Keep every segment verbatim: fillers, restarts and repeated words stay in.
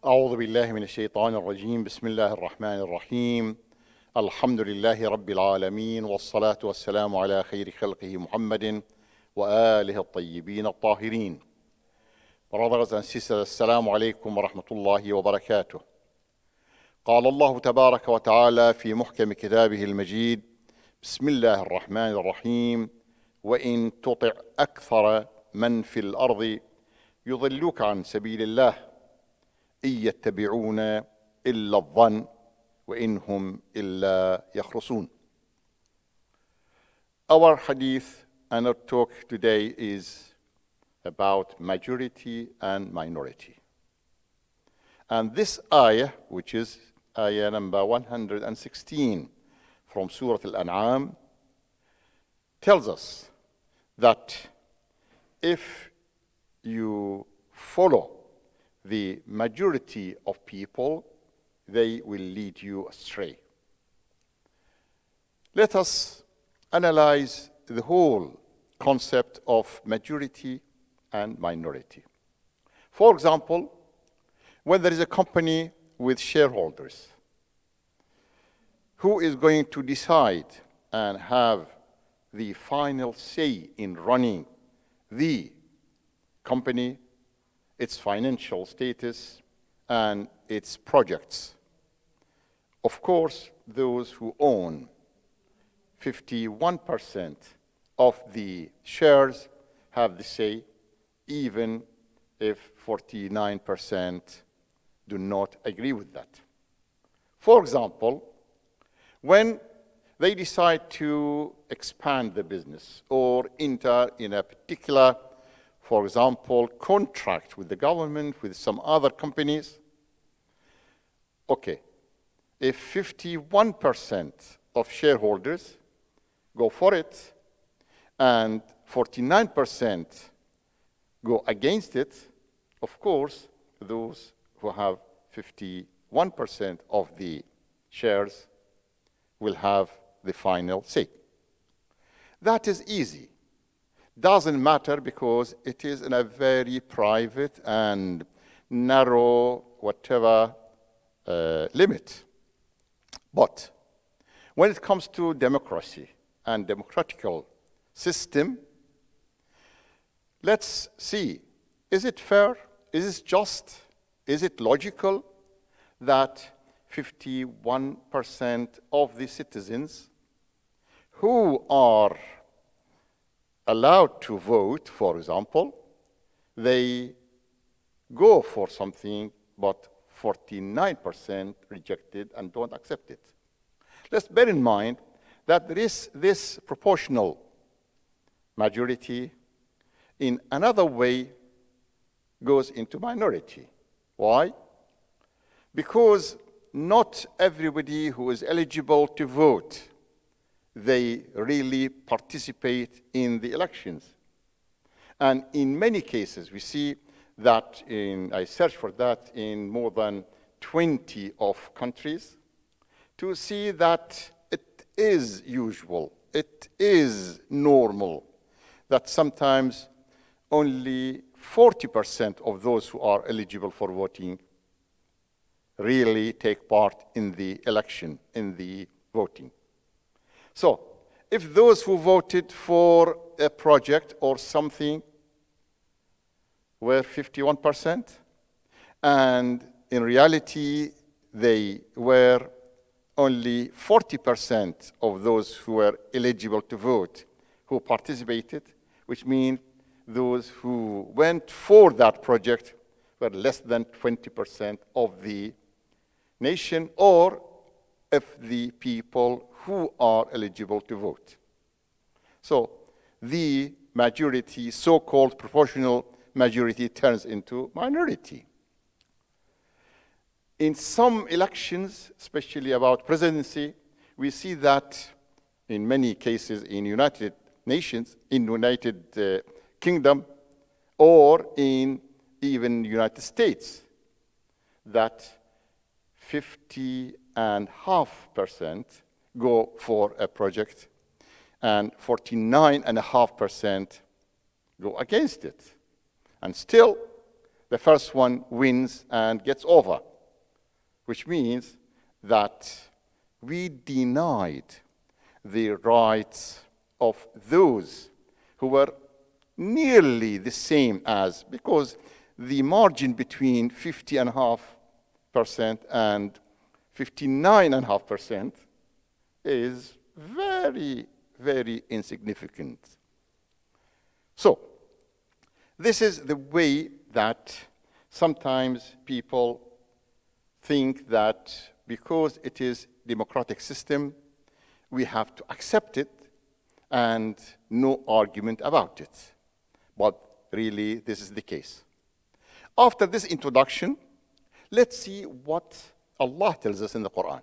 أعوذ بالله من الشيطان الرجيم بسم الله الرحمن الرحيم الحمد لله رب العالمين والصلاة والسلام على خير خلقه محمد وآله الطيبين الطاهرين. Brothers and sisters, السلام عليكم ورحمة الله وبركاته. قال الله تبارك وتعالى في محكم كتابه المجيد بسم الله الرحمن الرحيم وإن تطع أكثر من في الأرض يضلوك عن سبيل الله إن يتبعون إلا الظن وإن هم إلا يخرصون. Our hadith and our talk today is about majority and minority. And this ayah, which is ayah number one hundred sixteen from Surah Al-An'am, tells us that if you follow the majority of people, they will lead you astray. Let us analyze the whole concept of majority and minority. For example, when there is a company with shareholders, who is going to decide and have the final say in running the company, its financial status, and its projects? Of course, those who own fifty-one percent of the shares have the say, even if forty-nine percent do not agree with that. For example, when they decide to expand the business or enter in a particular, for example, contract with the government, with some other companies, okay, if fifty-one percent of shareholders go for it and forty-nine percent go against it, of course, those who have fifty-one percent of the shares will have the final say. That is easy. Doesn't matter because it is in a very private and narrow, whatever, uh, limit. But when it comes to democracy and democratical system, let's see, is it fair? Is it just? Is it logical that fifty-one percent of the citizens who are allowed to vote, for example, they go for something, but forty-nine percent rejected and don't accept it? Let's bear in mind that there is this proportional majority in another way goes into minority. Why? Because not everybody who is eligible to vote, they really participate in the elections. And in many cases, we see that in, I searched for that in more than twenty of countries, to see that it is usual, it is normal, that sometimes only forty percent of those who are eligible for voting really take part in the election, in the voting. So, if those who voted for a project or something were fifty-one percent, and in reality they were only forty percent of those who were eligible to vote who participated, which means those who went for that project were less than twenty percent of the nation, or if the people who are eligible to vote. So the majority, so-called proportional majority, turns into minority. In some elections, especially about presidency, we see that in many cases in United Nations, in United uh, Kingdom, or in even United States, that fifty and half percent go for a project and forty-nine and a half percent go against it. And still, the first one wins and gets over, which means that we denied the rights of those who were nearly the same as, because the margin between fifty point five percent and fifty-nine point five percent is very, very insignificant. So, this is the way that sometimes people think that because it is democratic system, we have to accept it and no argument about it. But really, this is the case. After this introduction, let's see what Allah tells us in the Quran.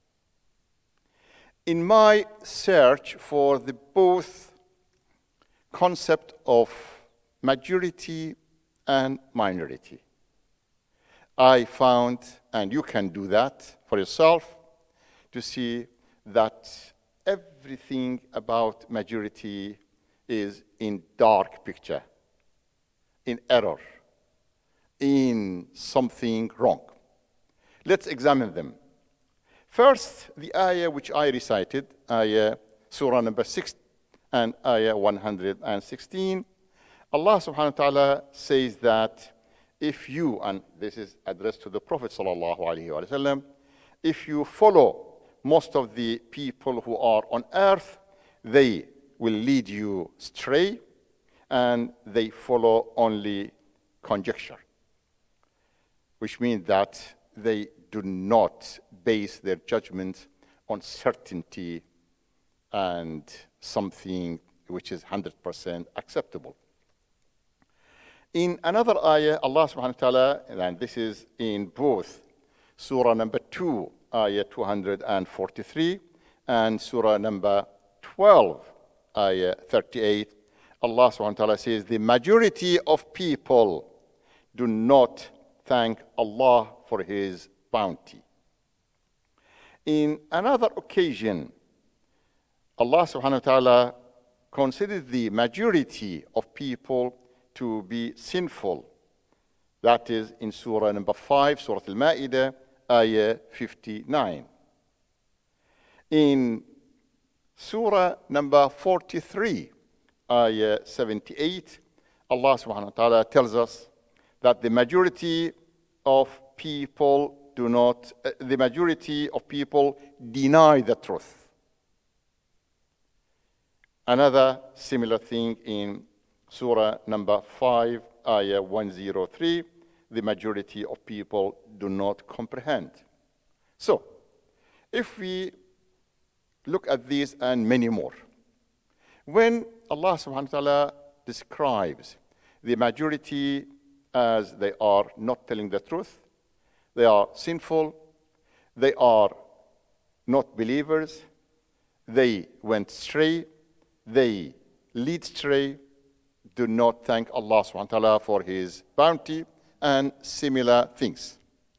In my search for the both concept of majority and minority, I found, and you can do that for yourself, to see that everything about majority is in dark picture, in error, in something wrong. Let's examine them. First, the ayah which I recited, ayah surah number six and ayah one hundred sixteen. Allah subhanahu wa ta'ala says that if you, and this is addressed to the Prophet sallallahu alaihi wasallam, if you follow most of the people who are on earth, they will lead you astray, and they follow only conjecture, which means that they do not base their judgment on certainty and something which is one hundred percent acceptable. In another ayah, Allah subhanahu wa ta'ala, and this is in both surah number two, ayah two hundred forty-three, and surah number twelve, ayah thirty-eight, Allah subhanahu wa ta'ala says, the majority of people do not thank Allah for his bounty. In another occasion, Allah subhanahu wa ta'ala considered the majority of people to be sinful. That is in surah number five, surah Al-Ma'idah, ayah fifty-nine. In surah number forty-three, ayah seventy-eight, Allah subhanahu wa ta'ala tells us that the majority of people do not, uh, the majority of people deny the truth. Another similar thing in surah number five, ayah one oh three, the majority of people do not comprehend. So, if we look at these and many more, when Allah subhanahu wa ta'ala describes the majority as they are not telling the truth, they are sinful, they are not believers, they went astray, they lead astray, do not thank Allah subhanahu wa ta'ala for his bounty, and similar things.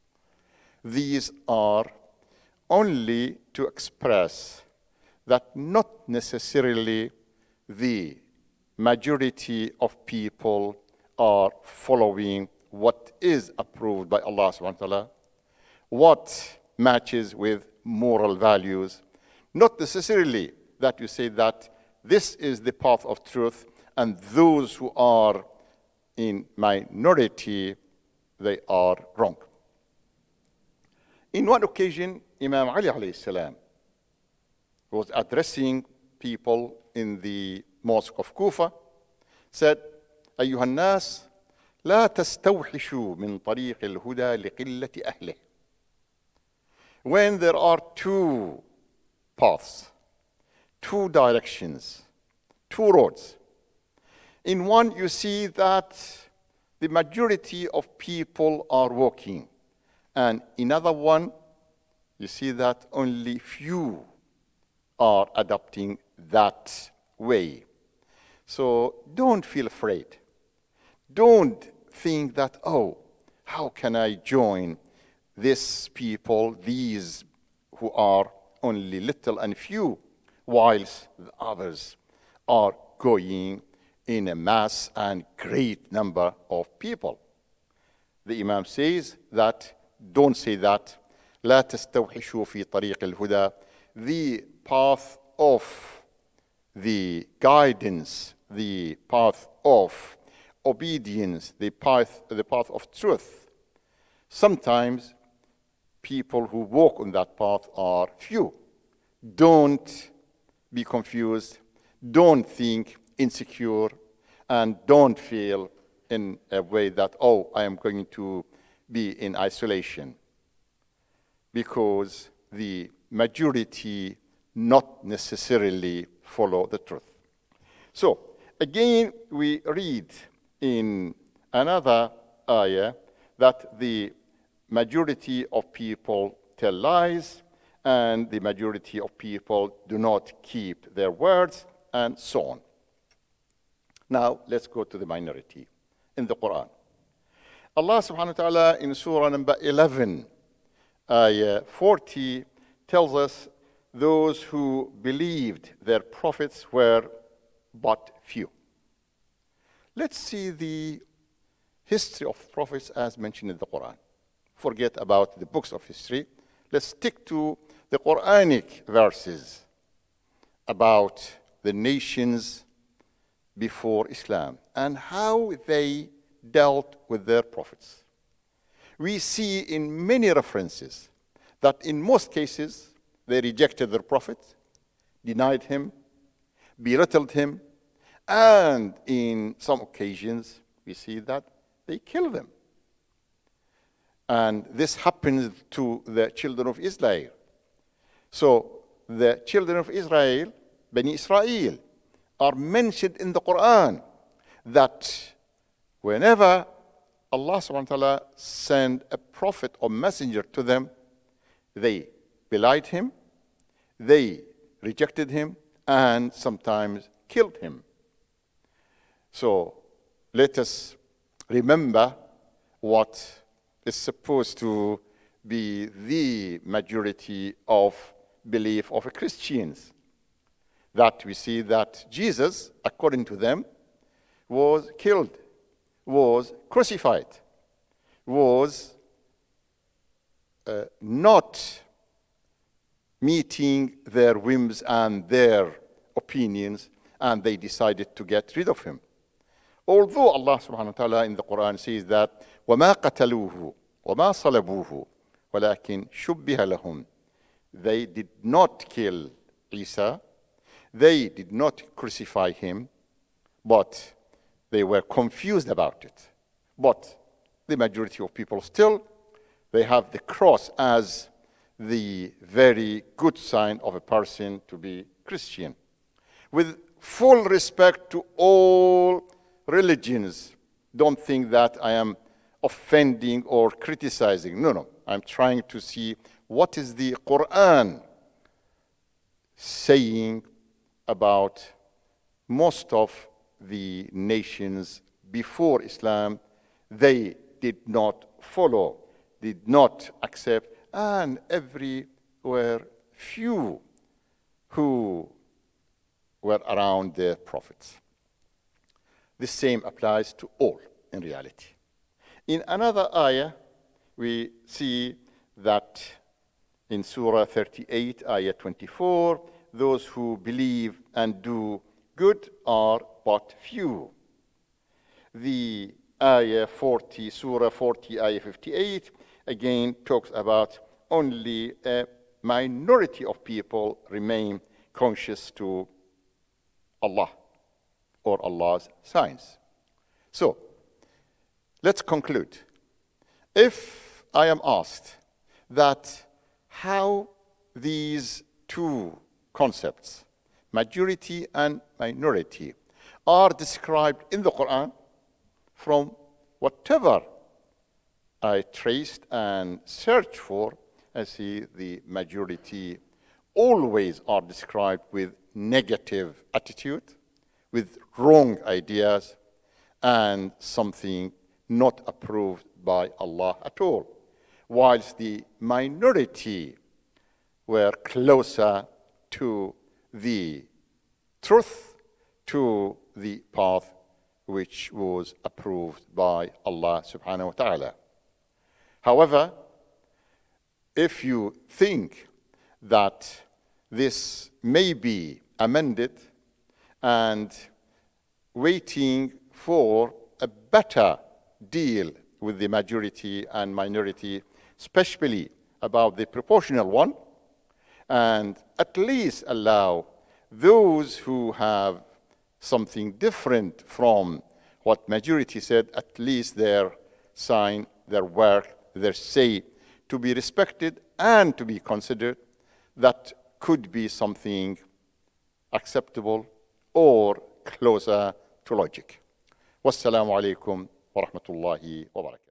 These are only to express that not necessarily the majority of people are following what is approved by Allah subhanahu wa ta'ala, what matches with moral values. Not necessarily that you say that this is the path of truth, and those who are in minority, they are wrong. In one occasion, Imam Ali alayhi salam was addressing people in the mosque of Kufa, said, أيها الناس لا تستوحشوا من طريق الهدى لقلة أهله. When there are two paths, two directions, two roads, in one you see that the majority of people are walking, and in another one you see that only few are adopting that way. So don't feel afraid. Don't think that, oh, how can I join these people, these who are only little and few, whilst the others are going in a mass and great number of people. the Imam says that don't say that. لا تستوحشوا في طريق الهدى. The path of the guidance, the path of obedience, the path, the path of truth. Sometimes people who walk on that path are few. Don't be confused. Don't think insecure. And don't feel in a way that, oh, I am going to be in isolation. Because the majority not necessarily follow the truth. So, again, we read in another ayah that the majority of people tell lies and the majority of people do not keep their words and so on. Now, let's go to the minority in the Quran. Allah subhanahu wa ta'ala in Surah number eleven, ayah forty, tells us those who believed their prophets were but few. Let's see the history of prophets as mentioned in the Quran. Forget about the books of history. Let's stick to the Quranic verses about the nations before Islam and how they dealt with their prophets. We see in many references that in most cases they rejected their prophet, denied him, belittled him, and in some occasions we see that they kill them. And this happens to the children of Israel. So the children of Israel, Bani Israel, are mentioned in the Quran that whenever Allah subhanahu wa ta'ala sent a prophet or messenger to them, they belied him, they rejected him, and sometimes killed him. So let us remember what is supposed to be the majority of belief of Christians. That we see that Jesus, according to them, was killed, was crucified, was uh, not meeting their whims and their opinions, and they decided to get rid of him. Although Allah subhanahu wa ta'ala in the Quran says that وَمَا قَتَلُوهُ وَمَا صَلَبُوهُ وَلَكِنْ شُبِّهَ لَهُمْ. They did not kill Isa, they did not crucify him, but they were confused about it. But the majority of people still, they have the cross as the very good sign of a person to be Christian. With full respect to all religions, don't think that I am offending or criticizing. No, no. I'm trying to see what is the Quran saying about most of the nations before Islam. They did not follow, did not accept, and every were few who were around their prophets. The same applies to all in reality. In another ayah, we see that in Surah thirty-eight, ayah twenty-four, those who believe and do good are but few. The ayah forty, Surah forty, ayah fifty-eight, again talks about only a minority of people remain conscious to Allah or Allah's signs. So, let's conclude. If I am asked that how these two concepts, majority and minority, are described in the Quran, from whatever I traced and searched for, I see the majority always are described with negative attitude, with wrong ideas, and something not approved by Allah at all. Whilst the minority were closer to the truth, to the path which was approved by Allah subhanahu wa ta'ala. However, if you think that this may be amended and waiting for a better deal with the majority and minority, especially about the proportional one, and at least allow those who have something different from what majority said, at least their sign, their work, their say to be respected and to be considered, that could be something acceptable or closer to logic. Wassalamu alaikum wa rahmatullahi wa barakatuh.